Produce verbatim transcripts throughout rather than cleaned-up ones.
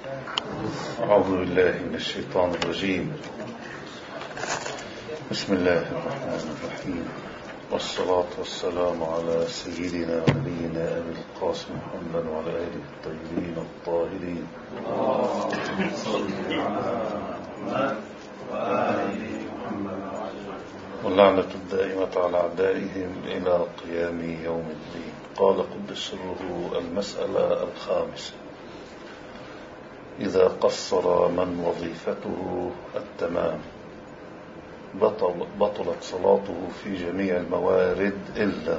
أعوذ بالله من الشيطان الرجيم. بسم الله الرحمن الرحيم، والصلاة والسلام على سيدنا ونبينا أبي القاسم محمد وعلى آله الطيبين الطاهرين. واللعنة الدائمة على أعدائهم إلى قيام يوم الدين. قال قدس سره: المسألة الخامسة: إذا قصر من وظيفته التمام بطل بطلت صلاته في جميع الموارد إلا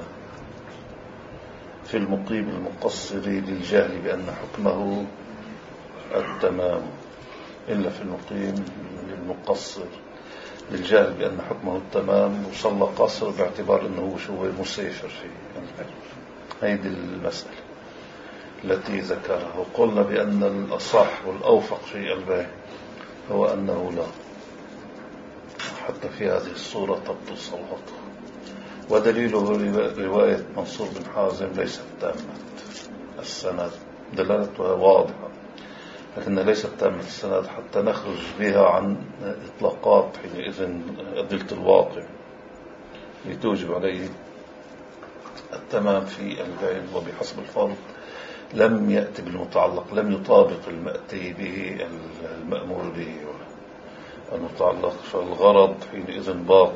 في المقيم المقصر للجهل بأن حكمه التمام إلا في المقيم المقصر للجهل بأن حكمه التمام وصلى قصر باعتبار أنه شو مسافر فيه. هذه المسألة التي ذكرها، وقلنا بأن الأصح والأوفق في الباقي هو أنه لا، حتى في هذه الصورة تبطل صلاته. ودليله رواية منصور بن حازم ليست تامة السند، دلالتها واضحة لكنها ليست تامة السند حتى نخرج بها عن إطلاقات حينئذ أدلة الواقع لتوجب عليه التمام في الباقي. وبحسب الفرض لم يأتي بالمتعلق، لم يطابق المأتي به المأمور به المتعلق، فالغرض حينئذ باق،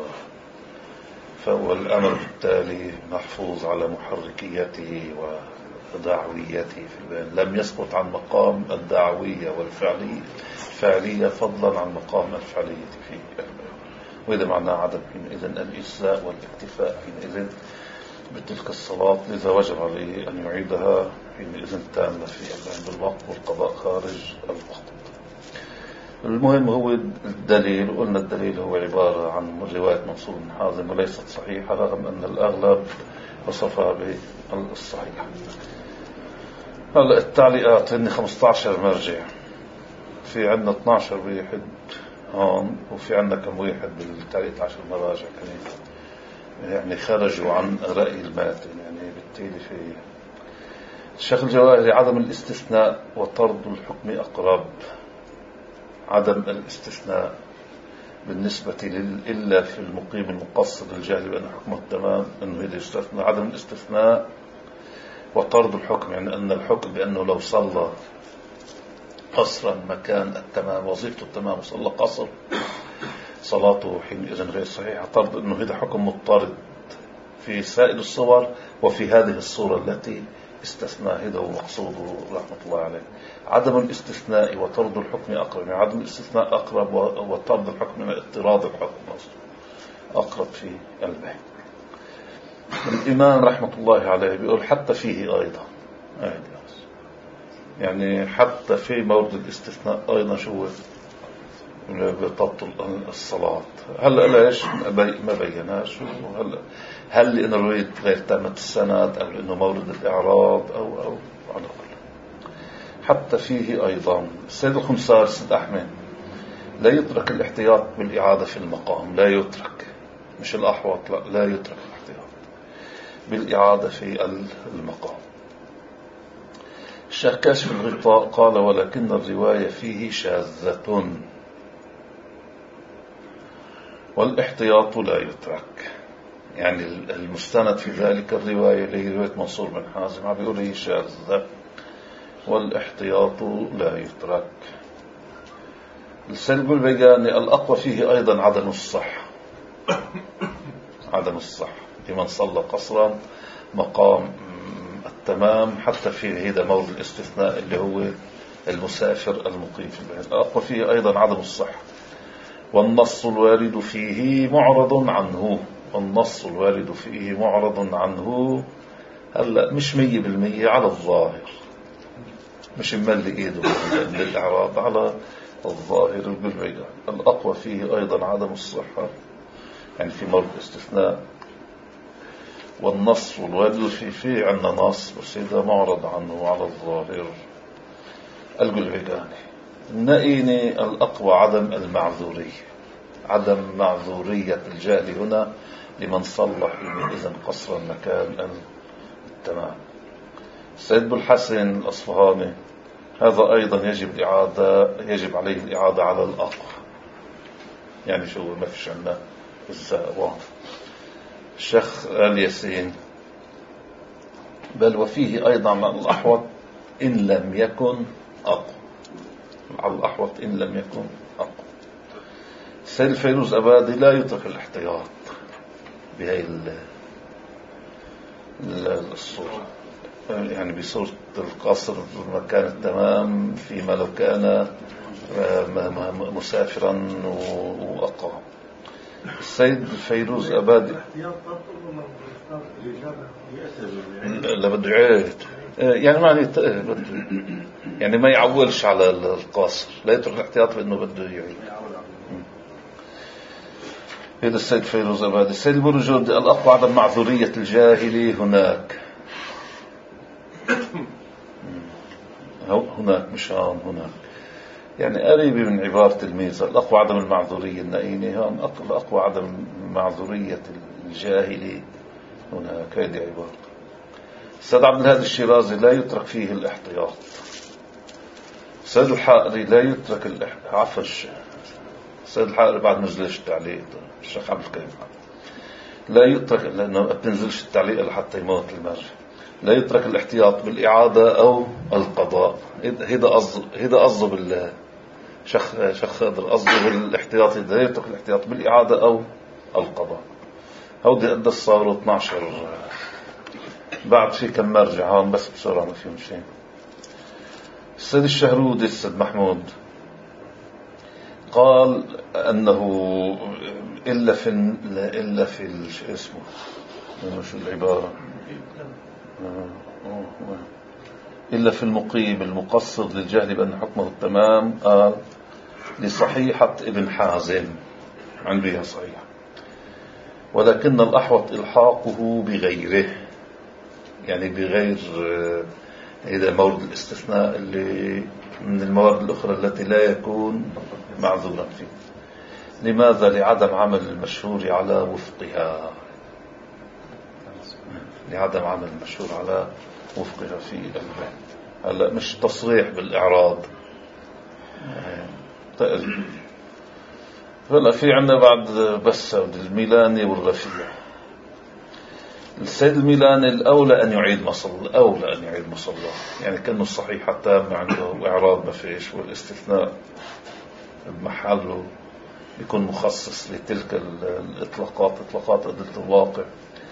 فهو الأمر بالتالي محفوظ على محركيته ودعويته في البيان، لم يسقط عن مقام الدعوية والفعلية فعلية فضلا عن مقام الفعلية في البيان. وإذا معناه عدم حينئذ الإجزاء والاكتفاء حينئذ بتلك الصلاة، لذا وجب عليه أن يعيدها حينئذ تامة في البيان بالوقت، والقضاء خارج الوقت. المهم هو الدليل، وقلنا الدليل هو عبارة عن رواية منصور بن حازم وليست صحيحة، رغم أن الأغلب وصفها بالصحيح. هلا التعليقات هن خمسة عشر مرجع، في عندنا اثني عشر واحد هون، وفي عندنا كم واحد بالتعليق عشر مراجع كمان يعني خرجوا عن رأي الماتن. يعني بالتالي في الشيخ الجواهري: عدم الاستثناء وطرد الحكم أقرب. عدم الاستثناء بالنسبة لل إلا في المقيم المقصر للجهل بأن حكمه التمام أنه إذا يستثنى. عدم الاستثناء وطرد الحكم يعني أن الحكم بأنه لو صلى قصرا مكان التمام وظيفته التمام وصلى قصر صلاته حينئذ غير صحيحة. طرد أنه هذا حكم مضطرد في سائر الصور وفي هذه الصورة التي استثنى، هذا هو مقصوده رحمة الله عليه. عدم الاستثناء وطرد الحكم أقرب، يعني عدم الاستثناء أقرب وطرد الحكم من اضطراد الحكم أقرب في البيت. الإمام رحمة الله عليه بيقول حتى فيه أيضا، يعني حتى في مورد الاستثناء أيضا شو بتبطل الصلاة. هلا ليش ما بيناش؟ هلا هل لأنه الرواية غير تامة السند، أو لأنه مورد الإعراب، أو أو على كل. حتى فيه أيضا السيد الخمسار السيد أحمد لا يترك الاحتياط بالإعادة في المقام، لا يترك، مش الأحوط، لا لا يترك الاحتياط بالإعادة في المقام. الشيخ كاشف الغطاء قال: ولكن الرواية فيه شاذة والاحتياط لا يترك. يعني المستند في ذلك الرواية اللي هي رواية منصور بن حازم عم بيقول هي شاذة والاحتياط لا يترك. السيد البيجاني: الأقوى فيه أيضا عدم الصحة، عدم الصحة لمن صلى قصرا مقام التمام، حتى في هذا مورد الاستثناء اللي هو المسافر المقيم في البلد. الأقوى فيه أيضا عدم الصحة، والنص الوارد فيه معرض عنه، والنص الوارد فيه معرض عنه. هلا مش مية بالمية على الظاهر، مش مملي ايده للإعراب، على الظاهر بالبيان. الأقوى فيه أيضا عدم الصحة، يعني في مورد استثناء، والنص والوارد فيه فيه عندنا نص بس إذا معرض عنه على الظاهر. القلعيداني: النائيني الأقوى عدم المعذورية، عدم معذورية الجهل هنا لمن صلح إذن قصرا مكان التمام. السيد بالحسن الأصفهاني هذا أيضا يجب الإعادة، يجب عليه الإعادة على الأقوى. يعني شو ما فيش عندنا الزاء. الشيخ آل ياسين بل وفيه أيضا مع الأحوط إن لم يكن أقوى، على الأحوط إن لم يكن أقوى. السيد الفيروز أبادي لا يترك الاحتياط بهذه الصورة، يعني بصورة القصر بمكان التمام فيما لو كان مسافرا وأقام. السيد الفيروز أبادي لا بده يعيد، يعني معني يعني ما يعولش على القاصر، لا يترك الاحتياط بأنه بده يعيد. هذا السيد فيروز أبادي. السيد البرجردي الأقوى عدم معذورية الجاهل هناك، هناك مش هون، هناك يعني قريبة من عبارة الميزة. الأقوى عدم المعذورية النائينة هون، الأقوى عدم معذورية الجاهل هناك، هذه عبارة. السيد عبد الهادي الشيرازي لا يترك فيه الاحتياط. السيد الحائري لا يترك الاحتياط، عفوا السيد الحائري بعد نزلش التعليق، الشيخ عبد الكريم لا يترك، لأنه ما بتنزلش التعليق لحتى يموت المرجع. لا يترك الاحتياط بالإعادة أو القضاء. هذا قصد هذا قصد بالله شيخ شيخ خضر، قصده بالاحتياط لا يترك الاحتياط بالإعادة أو القضاء. هودي قد صاروا اثناشر بعد في كم مرجع هون بس بسرعة ما فيهم شيء. السيد الشهرودي السيد محمود قال أنه إلا في إلا في اسمه شو العبارة إلا في المقيم المقصد للجهل بأن حكمه التمام. قال لصحيحة ابن حازم عندها صحيح، ولكن الأحوط إلحاقه بغيره، يعني بغير إذا مورد الاستثناء اللي من الموارد الأخرى التي لا يكون معذورا فيه. لماذا؟ لعدم عمل المشهور على وفقها، لعدم عمل المشهور على وفقها في البيان. هلا مش تصريح بالإعراض تقريبا. هلا في عنا بعد بس الميلاني والرفيع. السيد الميلاني الأولى أن يعيد مصلى، الأولى أن يعيد مصلى، يعني كأنه الصحيح حتى ما عنده إعراض ما فيش، والاستثناء بمحله يكون مخصص لتلك الإطلاقات، إطلاقات أدلة الواقع،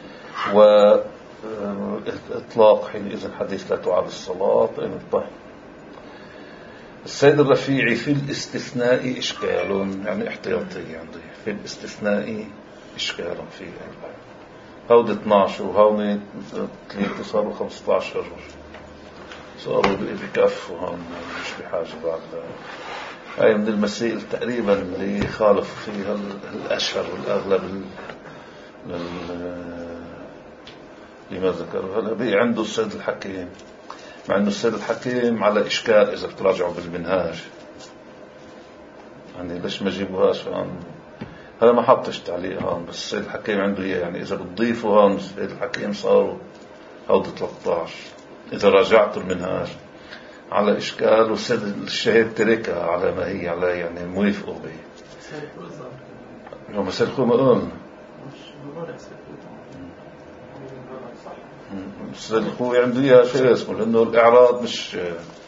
وإطلاق حينئذ حديث لا تعاد الصلاة. طيب السيد الرفيعي في الاستثناء إشكال، يعني احتياطي عندي في الاستثناء إشكال في البيان. هود اثناشر وهون ثلاثة صاروا خمسة عشر، صاروا بكف وهون مش بحاجة بعد. هاي من المسائل تقريبا اللي خالف فيها الأشهر والأغلب لما ذكروا. هلا بي عنده السيد الحكيم، مع أنه السيد الحكيم على إشكال إذا بتراجعوا بالمنهاج، يعني ليش ما جيبوهاش هون؟ هذا ما حطش تعليق هون، بس السيد الحكيم عنده إياه، يعني إذا بتضيفوا هون السيد الحكيم صاروا هود ثلاثة عشر إذا راجعتوا المنهاج على إشكال، والسيد الشهيد تركها على ما هي عليه، يعني موافقوا به. لو ما سلكوا ما قلنا سلكوا عنده إياه شيء اسمه، لأنه الإعراض مش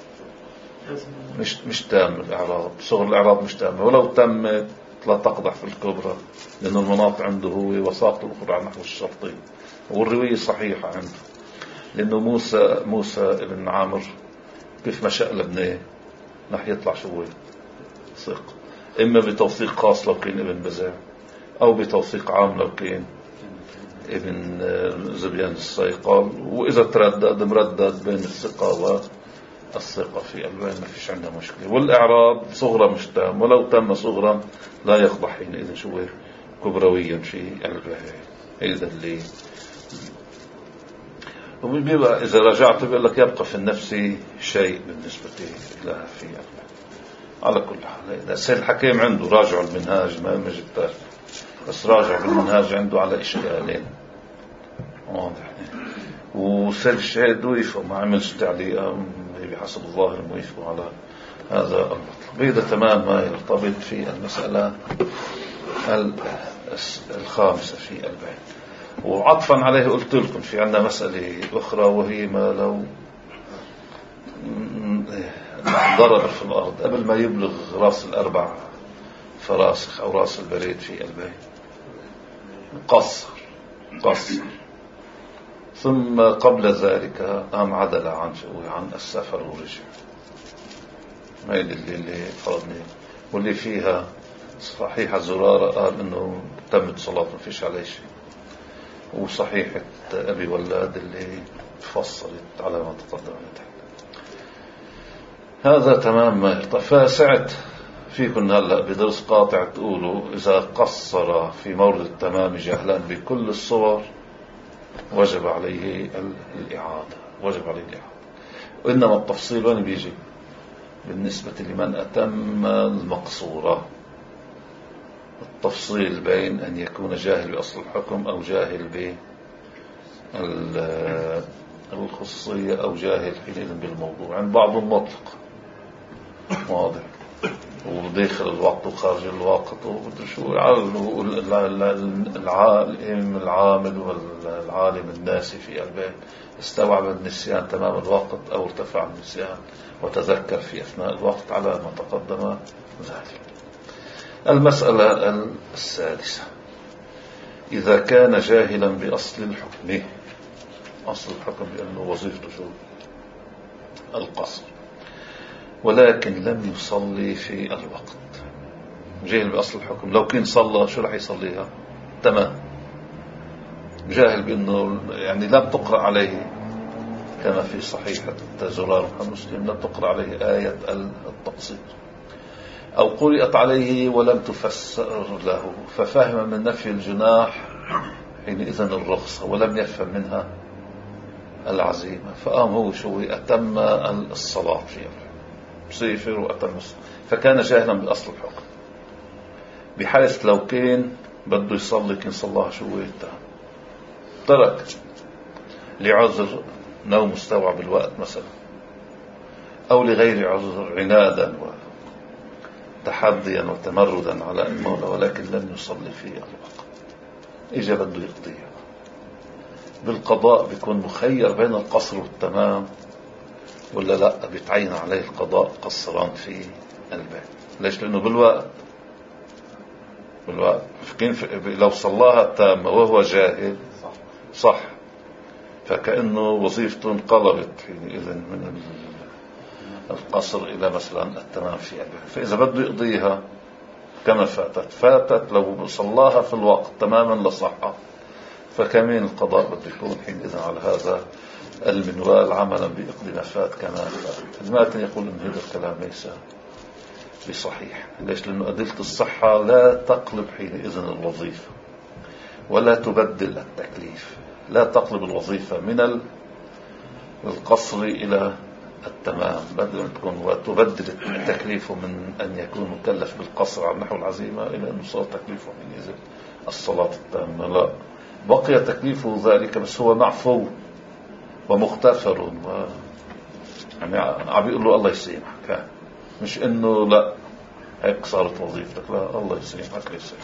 مش مش تام. الإعراض صغر الإعراض مش تام، ولو تمت لا تقضح في الكبرى، لأنه المناط عنده هو وساقط الأخرى على نحو الشرطين، والرواية صحيحة عنده، لأنه موسى موسى ابن عامر كيف ما شقلبناه رح يطلع شوي ثق، إما بتوثيق خاص لو كان ابن بزاع، أو بتوثيق عام لو كان ابن زبيان الصيقال، وإذا تردد مردد بين الثقة والثقة في البين ما فيش عندها مشكلة. والإعراض صغرى مش تام، ولو تم صغرى لا يقضح حينئذ شوي كبرويا في البين. هذا اللي وبيبقى إذا رجعت بيقول لك يبقى في النفس شيء بالنسبة لها في البين. على كل حال إذا السيد الحكيم عنده راجع المنهاج ما مجدتاش، بس راجع بالمنهاج عنده على إشكالين واضح، والسيد الشهيد ويفه ما عملش تعليقه بحسب الظاهر الموافق على هذا المطلب. بهذا تمام ما يرتبط في المسألة الخامسة في البيع. وعطفا عليه قلت لكم في عندنا مسألة أخرى، وهي ما لو ضرب في الأرض قبل ما يبلغ راس الأربع فراسخ أو راس البريد في البيع، قصر قصر ثم قبل ذلك قام عدل عن عن السفر ورجع، هاي اللي اللي فرضني، واللي فيها صحيحة زرارة قال إنه تمت صلاة ما فيش عليه شيء، وصحيحة أبي ولاد اللي فصلت على ما تقدم تحت. هذا تمام ما يرتفع. فسعت فيكم هلأ بدرس قاطع تقولوا إذا قصر في مورد التمام جهلا بكل الصور وجب عليه الإعادة، وجب عليه الإعادة. وإنما التفصيل وين بيجي؟ بالنسبة لمن أتم المقصورة، التفصيل بين أن يكون جاهل بأصل الحكم أو جاهل بالخصوصية أو جاهل حينئذ بالموضوع. عند بعضهم مطلق واضح وداخل الوقت وخارج الوقت وشو العالم العامل والعالم الناسي في البيت استوعب النسيان تمام الوقت أو ارتفع النسيان وتذكر في أثناء الوقت على ما تقدم ذلك. المسألة السادسة، إذا كان جاهلا بأصل الحكم، أصل الحكم بأنه وظيفته شو؟ القصر، ولكن لم يصلي في الوقت. جاهل بأصل الحكم، لو كان صلى شو رح يصليها؟ تمام. جاهل بأنه يعني لم تقرأ عليه كما في صحيحة زرار مسلم، لم تقرأ عليه آية التقصير، أو قرأت عليه ولم تفسر له ففهم من نفي الجناح حينئذ الرخصة ولم يفهم منها العزيمة، فقام هو شو أتم الصلاة فيها بصيفر وأتم الصلاة، فكان جاهلا بأصل الحكم، بحيث لو كان بده يصلي كان صلاها شو ترك لعذر نوم مستوعب الوقت مثلا، أو لغير عذر عنادا وتحديا وتمردا على المولى، ولكن لم يصلي في الوقت، إجا بده يقضيها بالقضاء، بيكون مخير بين القصر والتمام ولا لا، بيتعين عليه القضاء قصران في البيت. ليش؟ لأنه بالوقت بالوقت لو صلاها التامة وهو جاهل صح، فكأنه وظيفته انقلبت حينئذ من القصر إلى مثلا التمام في البيت. فإذا بده يقضيها كما فاتت فاتت لو صلاها في الوقت تماما لصحة، فكمين القضاء بده يكون حينئذ على هذا المنوال عملا بإقضي نفات كما فات. الماتن يقول إن هذا الكلام ليس بصحيح. ليش؟ لأنه أدلة الصحة لا تقلب حينئذ الوظيفة ولا تبدل التكليف، لا تقلب الوظيفة من القصر إلى التمام، بدل تكون وتبدل التكليف من أن يكون مكلف بالقصر على نحو العزيمة إلى أن يصير تكليفه حينئذ الصلاة التامة. لا، بقي تكليفه ذلك بس هو معفو ومغتفر و... يعني عم يقول له الله يسامحك، مش انه لا هيك صارت وظيفتك، لا الله يسامحك يسامحك.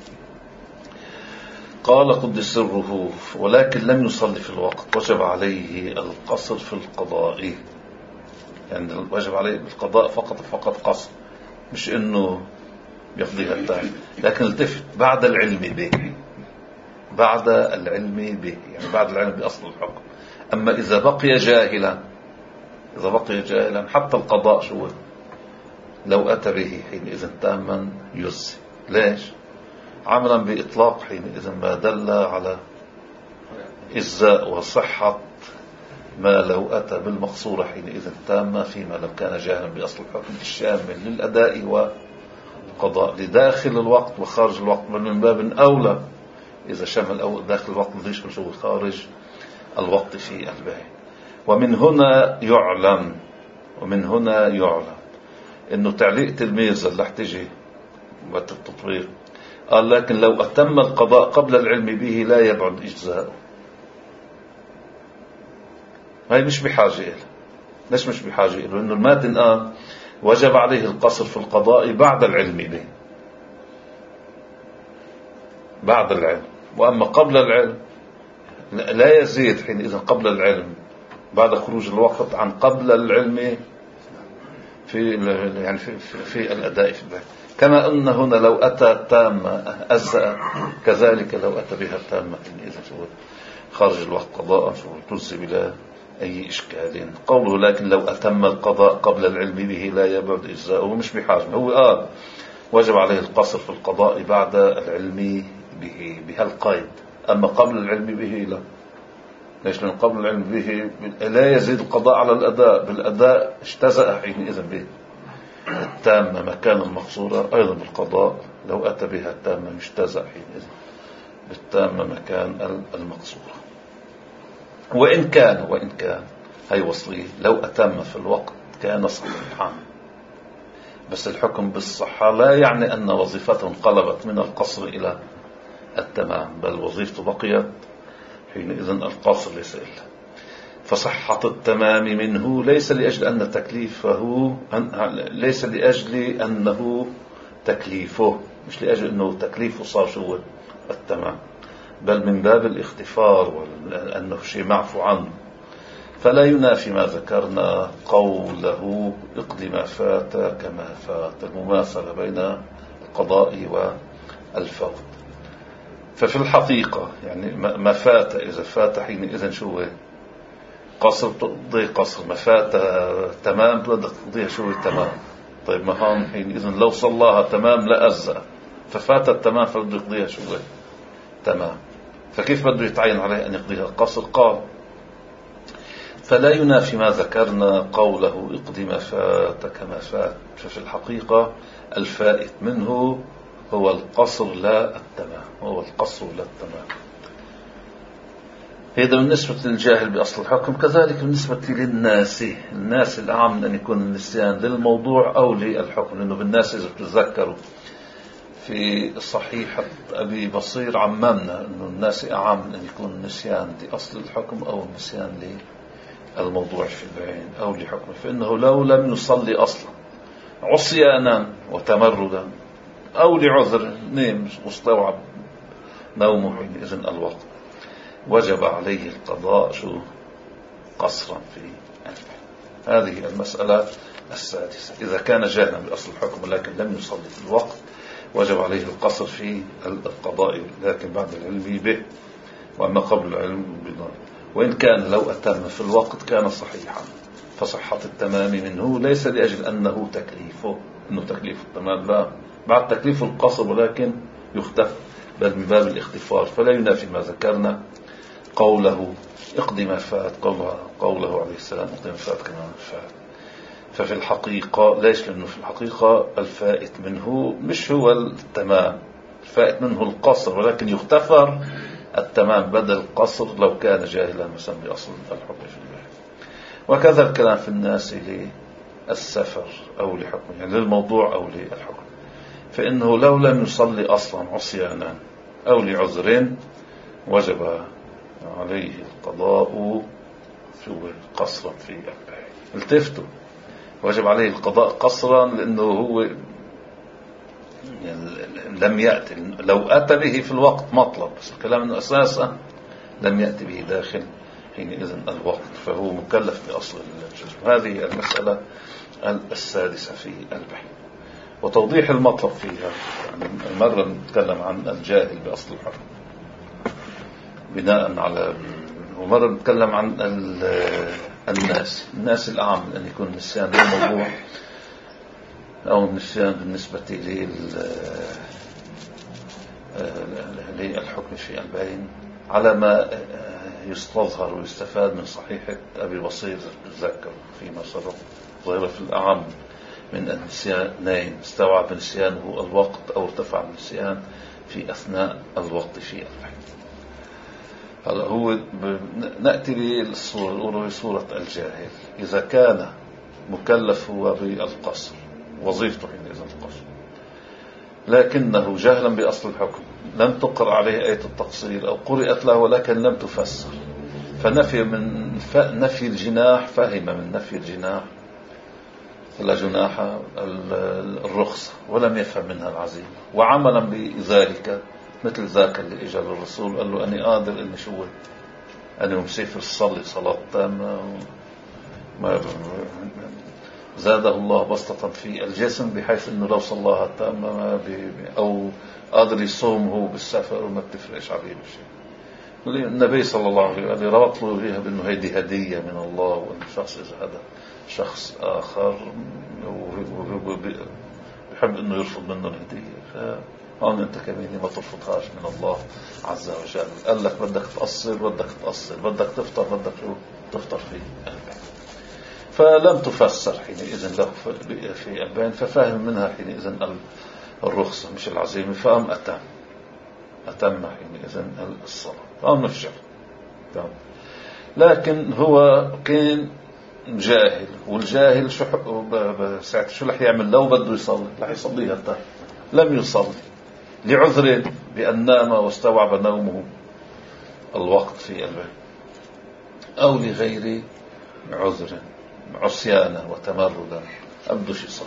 قال قدس سره ولكن لم يصلي في الوقت، وجب عليه القصر في القضاء، يعني وجب عليه القضاء فقط فقط قصر، مش انه يقضيها التاني. لكن التفت بعد العلم به، بعد العلم به يعني بعد العلم بأصل الحكم. أما إذا بقي جاهلا، إذا بقي جاهلا حتى القضاء شو لو أتى به حينئذ تاما يجزي. ليش؟ عملا بإطلاق حينئذ ما دل على إجزاء وصحة ما لو أتى بالمقصورة حينئذ تامة، فيما لو كان جاهلا بأصل الحكم الشامل للأداء والقضاء لداخل الوقت وخارج الوقت، من باب أولى إذا شمل أو داخل الوقت ليش شو خارج الوقت في البيع. ومن هنا يعلم ومن هنا يعلم إنه تعليق تلميذ اللي احتجي والتطبيق قال لكن لو أتم القضاء قبل العلم به لا يبعد إجزاء، هاي مش بحاجة إليه، ليش مش بحاجة له؟ لأنه الماتن قال وجب عليه القصر في القضاء بعد العلم به، بعد العلم. وأما قبل العلم لا يزيد حينئذ قبل العلم بعد خروج الوقت عن قبل العلم في يعني في, في, في الأداء في البيت. كما أن هنا لو أتى تامة أجزأ، كذلك لو أتى بها تامة حينئذ خارج الوقت قضاء تجزي بلا أي إشكال. قوله لكن لو أتم القضاء قبل العلم به لا يبعد إجزاؤه، مش بحاجة. هو قال وجب عليه القصر في القضاء بعد العلم به بهالقيد، أما قبل العلم به لا. ليش؟ لأن قبل العلم به لا يزيد القضاء على الأداء، بالأداء اجتزأ حينئذ به التامة مكان المقصورة، أيضا بالقضاء لو أتى بها التامة اجتزأ حينئذ بالتامة مكان المقصورة. وإن كان وإن كان هي وصليه لو أتم في الوقت كان صحيحا، بس الحكم بالصحة لا يعني أن وظيفته انقلبت من القصر إلى التمام، بل وظيفته بقيت حينئذ القصر ليس إلا. فصحة التمام منه ليس لأجل أن تكليفه ليس لأجل أنه تكليفه، مش لأجل أنه تكليفه صار شو التمام، بل من باب الاختفار وأنه شيء معفو عنه. فلا ينافي ما ذكرنا قوله اقض ما فات كما فات، المماثلة بين القضاء والفوت. ففي الحقيقة يعني ما فات إذا فات حينئذ شو قصر تقضي قصر، ما فات تمام بدك تقضيها شو تمام. طيب ما هون حينئذ لو صلاها تمام لأجزأ، ففات التمام فبده يقضيها شو تمام، فكيف بده يتعين عليه أن يقضيها قصر؟ قال فلا ينافي ما ذكرنا قوله اقض ما فات كما فات. ففي الحقيقة الفائت منه هو القصر لا التمام، هو القصر لا التمام. هذا بالنسبة للجاهل بأصل الحكم. كذلك بالنسبة للناس، الناس الأعم من أن يكون النسيان للموضوع أو للحكم، لأنه بالناس إذا تتذكروا في صحيحة أبي بصير عممنا أنه الناس أعم من أن يكون النسيان لأصل الحكم أو النسيان للموضوع في البعين أو لحكمه، فإنه لو لم يصلي أصلا عصيانا وتمردا أو لعذر نيم واستوعب نومه حينئذ الوقت وجب عليه القضاء شو قصرا في البعين. هذه المسألة السادسة. إذا كان جاهلا بأصل الحكم ولكن لم يصلي في الوقت وجب عليه القصر في القضاء لكن بعد العلم به، وأما قبل العلم بضر. وإن كان لو أتم في الوقت كان صحيحا. فصحة التمام منه ليس لأجل أنه تكليفه، أنه تكليف التمام لا، بعد تكليف القصر ولكن يختف، بل من باب الاختفار. فلا ينافي ما ذكرنا قوله اقض ما فات، قوله, قوله عليه السلام اقض ما فات كما فات. ففي الحقيقة ليش؟ لأنه في الحقيقة الفائت منه مش هو التمام، الفائت منه القصر، ولكن يختفر التمام بدل القصر لو كان جاهلا مثلا بأصل الحكم في الله. وكذا الكلام في الناس للسفر أو لحكم، يعني للموضوع أو للحكم، فإنه لو لم يصلي أصلا عصيانا أو لعذر وجب عليه القضاء شو قصرا في أربعين. التفتوا، وجب عليه القضاء قصرا لأنه هو يعني لم يأتي، لو أتى به في الوقت مطلب، بس الكلام أنه أساسا لم يأتي به داخل حينئذ الوقت، فهو مكلف بأصل الجزم. هذه المسألة السادسة في البحث. وتوضيح المطلب فيها، يعني مرة نتكلم عن الجاهل بأصل الحكم بناء على، ومرة نتكلم عن الناس الناس الأعم أن يكون النسيان للموضوع أو النسيان بالنسبة للحكم في البين، على ما يستظهر ويستفاد من صحيحة أبي بصير تذكر فيما سبق، ظهر في الأعم من النسيانين استوعب نسيانه الوقت أو ارتفع النسيان في أثناء الوقت في البين. هذا هو نأتي بالصورة الأولى، صورة الجاهل. إذا كان مكلف هو بالقصر، وظيفته حينئذ القصر، لكنه جهلا بأصل الحكم، لم تقر عليه آية التقصير أو قرئت له ولكن لم تفسر، فنفي من نفي الجناح فهم من نفي الجناح فلا جناح الرخصة، ولم يفهم منها العزيمة، وعملا بذلك مثل ذاك اللي اجى للرسول قال له أني قادر إني شو أنا مسافر صلي صلاة تامة، ما زاده الله بسطة في الجسم بحيث إنه لو صلاها تامة أو قادر يصوم هو بالسفر وما بتفرقش عليه شيء. النبي صلى الله عليه وسلم ربط له فيها بأنه هيدي هدية من الله، وأن الشخص إذا هذا شخص آخر بيحب إنه يرفض منه الهدية، فهون أنت كمان ما ترفضهاش من الله عز وجل. قال لك بدك تقصر بدك تقصر، بدك تفطر بدك تفطر فيه. فلم تفسر حينئذ له في البين، ففهم منها حينئذ الرخصة مش العزيمة، فقام أتم أتم حينئذ الصلاة، فقام نفجر. لكن هو كان جاهل، والجاهل شو ساعة شو رح يعمل؟ لو بده يصلي رح يصليها التام، لم يصلي لعذر بأن نام واستوعب نومه الوقت في البين، أو لغير عذر عصيانا وتمردا أبدوش يصلي.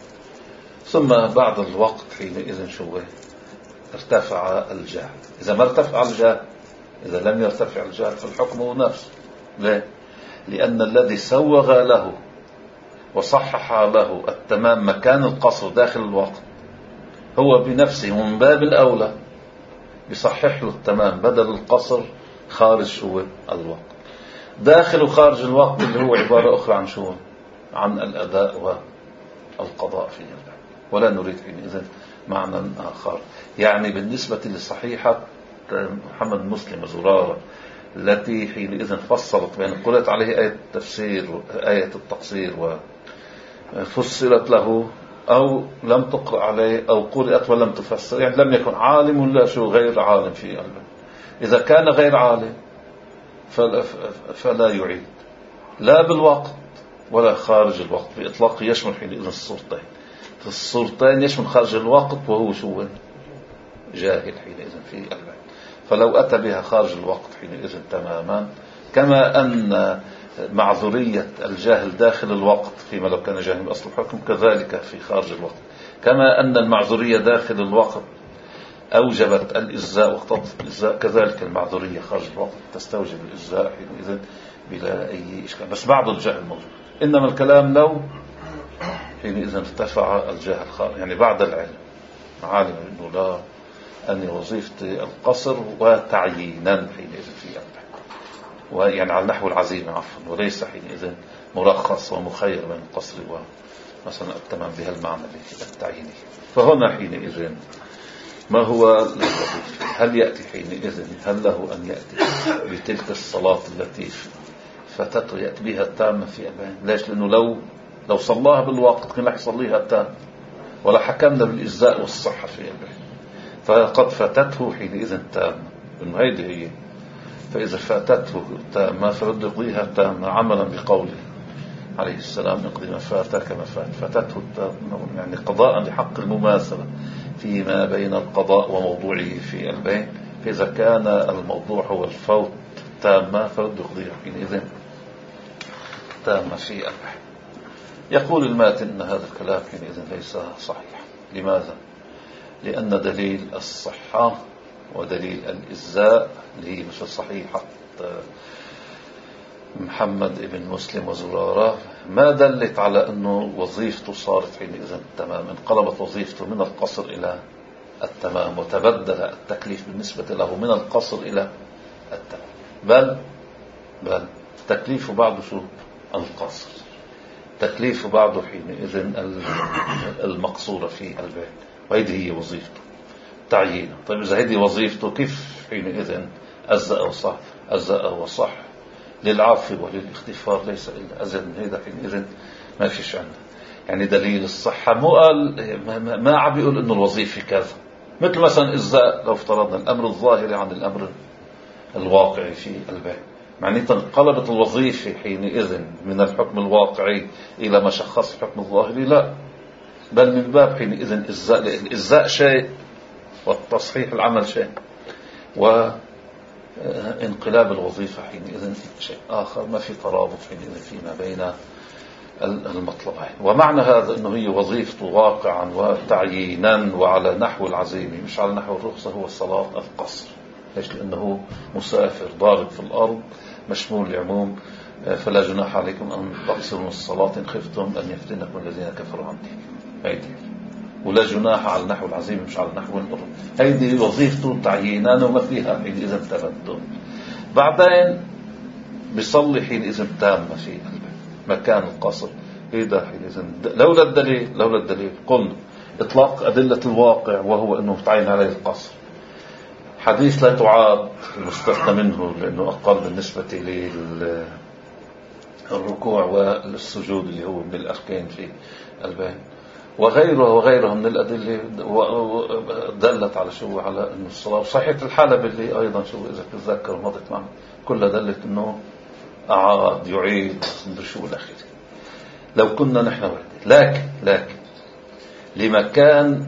ثم بعد الوقت حينئذ شو ارتفع الجهل. إذا ما ارتفع الجهل، إذا لم يرتفع الجهل فالحكم هو نفسه. ليه؟ لأن الذي سوغ له وصحح له التمام مكان القصر داخل الوقت هو بنفسه من باب الأولى يصحح له التمام بدل القصر خارج شو الوقت. داخل وخارج الوقت اللي هو عبارة أخرى عن شو؟ عن الأداء والقضاء فيه، ولا نريد حينئذ معنى آخر. يعني بالنسبة لصحيحة محمد مسلم زرارة التي حينئذ فصلت بين قرأت عليه آية التفسير آية التقصير وفسرت له، أو لم تقرأ عليه، أو قرأت ولم تفسر، يعني لم يكن عالم ولا شو غير عالم في قلبه. إذا كان غير عالم فلا, فلا يعيد لا بالوقت ولا خارج الوقت بإطلاق، يشمل حينئذ الصورتين. في الصورتين يشمل خارج الوقت وهو شو جاهل حينئذ في قلبه، فلو أتى بها خارج الوقت حينئذ تماما، كما أن معذورية الجاهل داخل الوقت فيما لو كان جاهل بأصل الحكم كذلك في خارج الوقت، كما أن المعذورية داخل الوقت أوجبت الإجزاء واقتضت الإجزاء، كذلك المعذورية خارج الوقت تستوجب الإجزاء حينئذ بلا أي إشكال، بس بعض الجهل موجود. إنما الكلام لو حينئذ ارتفع الجهل خارج، يعني بعد العلم عالم إنه لا أن وظيفة القصر وتعيينا حينئذ في قلبه، ويعني على نحو العزيمة عفوا، وليس حينئذ مرخص ومخير بين القصر ومثلا التمام بها المعنى التعييني. فهنا حينئذ ما هو الوظيفة؟ هل يأتي حينئذ هل له أن يأتي بتلك الصلاة التي فتته يأتي بها التامة في قلبه؟ ليش؟ لأنه لو لو صلاها بالوقت كان رح يصليها التامة، ولا حكمنا بالإجزاء والصحة في قلبه، فقد فاتته حينئذ تامة، إنه هيدي هي. فإذا فاتته تامة فرد يقضيها تامة عملا بقوله عليه السلام اقضي ما فاتك ما فات، فاتته التامة يعني قضاء لحق المماثلة فيما بين القضاء وموضوعه في البين. فإذا كان الموضوع هو الفوت تامة فرد يقضيها حينئذ تامة في البين. يقول الماتن أن هذا الكلام حينئذ ليس صحيح. لماذا؟ لأن دليل الصحة ودليل الإجزاء اللي هي مش صحيحة محمد ابن مسلم وزرارة ما دلت على أنه وظيفته صارت حينئذ تمام، انقلبت وظيفته من القصر إلى التمام، وتبدل التكليف بالنسبة له من القصر إلى التمام، بل بل تكليف بعضه شو القصر، تكليف بعضه حينئذ المقصورة في البيت، وهذه هي وظيفته تعيينه. طيب إذا هذه وظيفته كيف حينئذ أجزأ وصح أجزأ وصح للعفو وللاختفار ليس إلا أزل من هذا حينئذ ما فيش عنده. يعني دليل الصحة مو قال ما, ما عم بيقول إنه الوظيفة كذا، مثل مثلا إجزاء لو افترضنا الأمر الظاهري عن الأمر الواقعي في البيت، معناتها انقلبت الوظيفة حينئذ من الحكم الواقعي إلى ما شخص الحكم الظاهري، لا، بل من باب حينئذ الإجزاء، الإجزاء شيء والتصحيح العمل شيء، انقلاب الوظيفة حينئذ شيء آخر، ما في ترابط حينئذ فيما بين المطلبين. ومعنى هذا أنه هي وظيفته واقعا وتعيينا وعلى نحو العزيمة مش على نحو الرخصة هو صلاة القصر. ليش؟ لأنه مسافر ضارب في الأرض مشمول لعموم فلا جناح عليكم أن تقصروا من الصلاة إن خفتم أن يفتنكم الذين كفروا عن دينكم. هيدي ولا جناح على نحو العزيمة مش على نحو الأرض. هيدي وظيفته تعيينا وما فيها حينئذ تبدل. بعدين بيصلي حينئذ تامة في قلبه مكان القصر. إذا حينئذ لولا الدليل لولا الدليل قلنا إطلاق أدلة الواقع وهو أنه تعين عليه القصر. حديث لا تعاد المستثنى منه لأنه أقل بالنسبة للركوع والسجود اللي هو من الأركان في البين وغيره وغيره من الأدلة دلت على شو على أن الصلاة صحيحة الحالة باللي أيضا شو إذا تتذكر ومضت معنا كلها دلت أنه أعاد يعيد بشو الأخير. لو كنا نحن وحده لكن لكن لمكان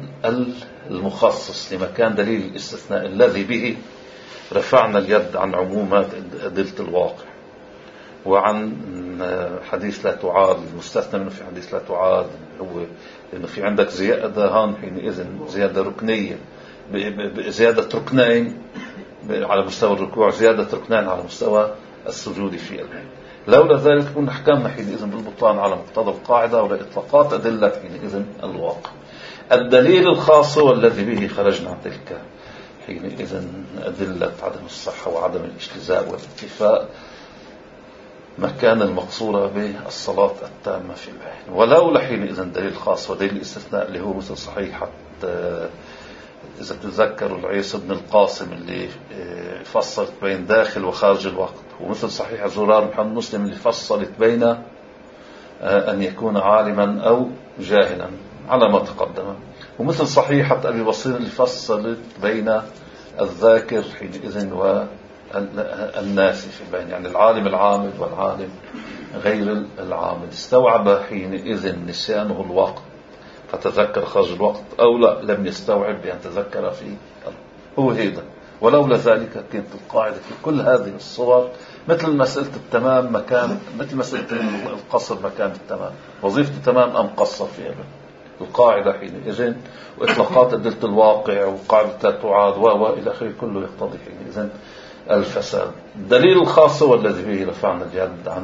المخصص لمكان دليل الاستثناء الذي به رفعنا اليد عن عمومات أدلة الواقع وعن حديث لا تعاد المستثنى منه في حديث لا تعاد هو إنه في عندك زيادة هان حينئذ زيادة ركنية زيادة ركنين على مستوى الركوع زيادة ركنين على مستوى السجود في البيت. لولا ذلك كنا حكمنا حينئذ بالبطلان على مقتضى القاعدة ولا إطلاقات أدلة حينئذ الواقع. الدليل الخاص والذي به خرجنا عن تلك حينئذ أدلة عدم الصحة وعدم الاجتزاء والاتفاق مكان المقصورة بالصلاة التامة في البيت. ولولا حينئذ دليل خاص ودليل الاستثناء اللي هو مثل صحيحة إذا تتذكروا العيسى بن القاسم اللي فصلت بين داخل وخارج الوقت ومثل صحيحة زرار محمد مسلم اللي فصلت بين أن يكون عالما أو جاهلا على ما تقدم ومثل صحيحة أبي بصير اللي فصلت بين الذاكر حينئذ والناسي في البين يعني العالم العامل والعالم غير العامل استوعب حينئذ نسيانه الوقت فتذكر خارج الوقت أو لا لم يستوعب بأن تذكر فيه هو هيدا. ولولا ذلك كانت القاعدة في كل هذه الصور مثل مسألة التمام مكان مثل مسألة القصر مكان التمام وظيفة التمام أم قصر فيها القاعدة حينئذ وإطلاقات أدلة الواقع وقاعدة لا تعاد وإلى آخره كله يقتضي حينئذ الفساد. الدليل الخاص والذي به رفعنا اليد عن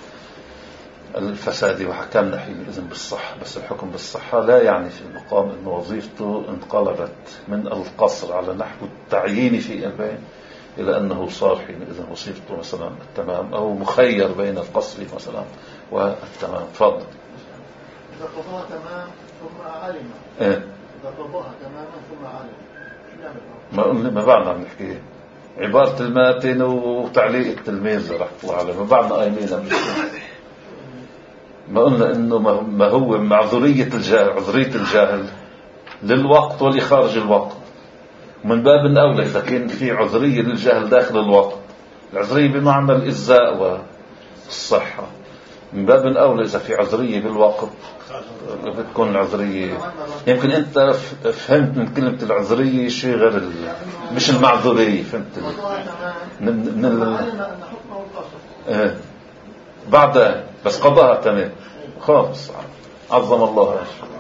الفساد وحكمنا حينئذ بالصحة. بس الحكم بالصحة لا يعني في المقام أن وظيفته انقلبت من القصر على نحو التعيين في البين إلى أنه صار حينئذ وظيفته مثلا التمام أو مخير بين القصر مثلا والتمام. تفضل. إذا قضاها تمام ثم علم إيه؟ إذا قضاها تماما ثم علم ما قلنا ما بعنا عم نحكي عبارة الماتن وتعليق التلميذ رح الله عليه ما بعنا قايمين ما قلنا إنه ما هو معذورية الجاهل عذرية الجاهل للوقت ولخارج الوقت ومن باب الأولى إذا كان في عذرية للجاهل داخل الوقت العذرية بمعنى الإجزاء والصحة من باب الأولى إذا في عذرية بالوقت بتكون العذرية يمكن أنت فهمت من كلمة العذرية شيء غير ال... مش المعذورية فهمت ال... من, من ال... اه. بعدها بس قضاها تمام خالص عظم الله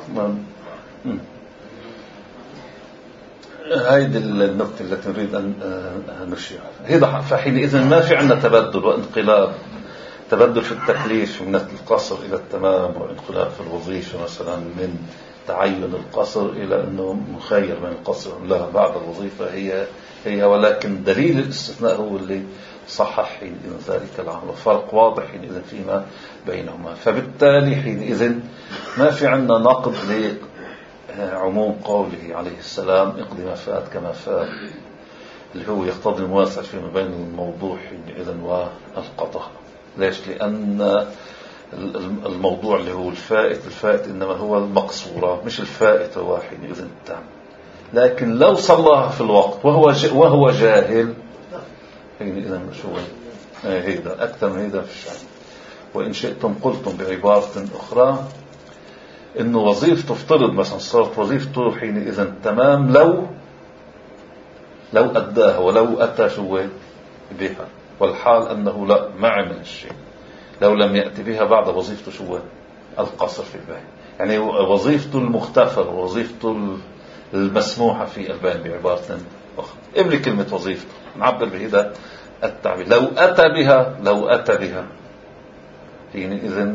هيدي النقطة التي نريد أن نشيرها. هذا فحينئذ ما في عندنا تبدل وانقلاب تبدل في التكليف من القصر إلى التمام وانقلاب في الوظيفة مثلا من تعين القصر إلى أنه مخير من القصر لا بعد الوظيفة هي هي ولكن دليل الاستثناء هو اللي صحح حينئذ ذلك العمل. فرق واضح حينئذ فيما بينهما. فبالتالي حينئذ ما في عندنا نقد لعموم قوله عليه السلام اقضي ما فات كما فات اللي هو يقتضي المواسعة فيما بين الموضوع حينئذ والقضاء. ليش؟ لأن الموضوع اللي هو الفائت الفائت إنما هو المقصورة مش الفائت هو حينئذ التام. لكن لو صلاها في الوقت وهو وهو جاهل حينئذ شو هيدا أكثر من هيدا في الشعب. وإن شئتم قلتم بعبارة أخرى إنه وظيفته افترض مثلا صارت وظيفته حينئذ تمام لو لو أداها ولو أتى شو بها، والحال أنه لا ما عمل الشيء. لو لم يأتي بها بعد وظيفته شو القصر في البيان، يعني وظيفته المختفر ووظيفته المسموحة في البيان بعبارة أخرى. ابني كلمة وظيفته نعبر بهذا التعبير. لو أتى بها لو أتى بها حينئذ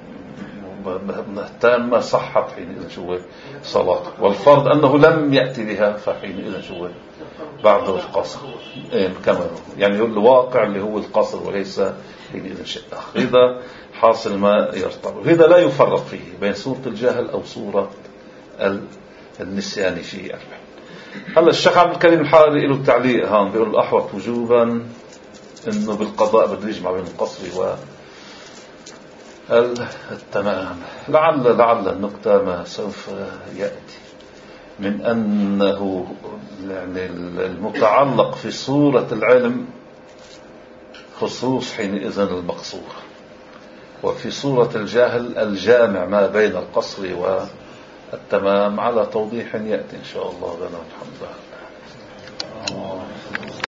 تامة صحت حينئذ شو صلاته، والفرض أنه لم يأتي بها فحينئذ شو بعده القصر كما يعني الواقع اللي هو القصر وليس حينئذ شيء آخر. هذا حاصل ما يرتبط. هذا لا يفرق فيه بين صورة الجهل أو صورة النسيان في الفعل. هلا الشيخ عبد الكريم الحاري له تعليق هون بيقول الأحوط وجوبا إنه بالقضاء بده يجمع بين القصر و التمام. لعل لعل النقطة ما سوف يأتي من أنه يعني المتعلق في صورة العلم خصوص حينئذ المقصور، وفي صورة الجاهل الجامع ما بين القصر والتمام على توضيح يأتي إن شاء الله لنا الحمد لله.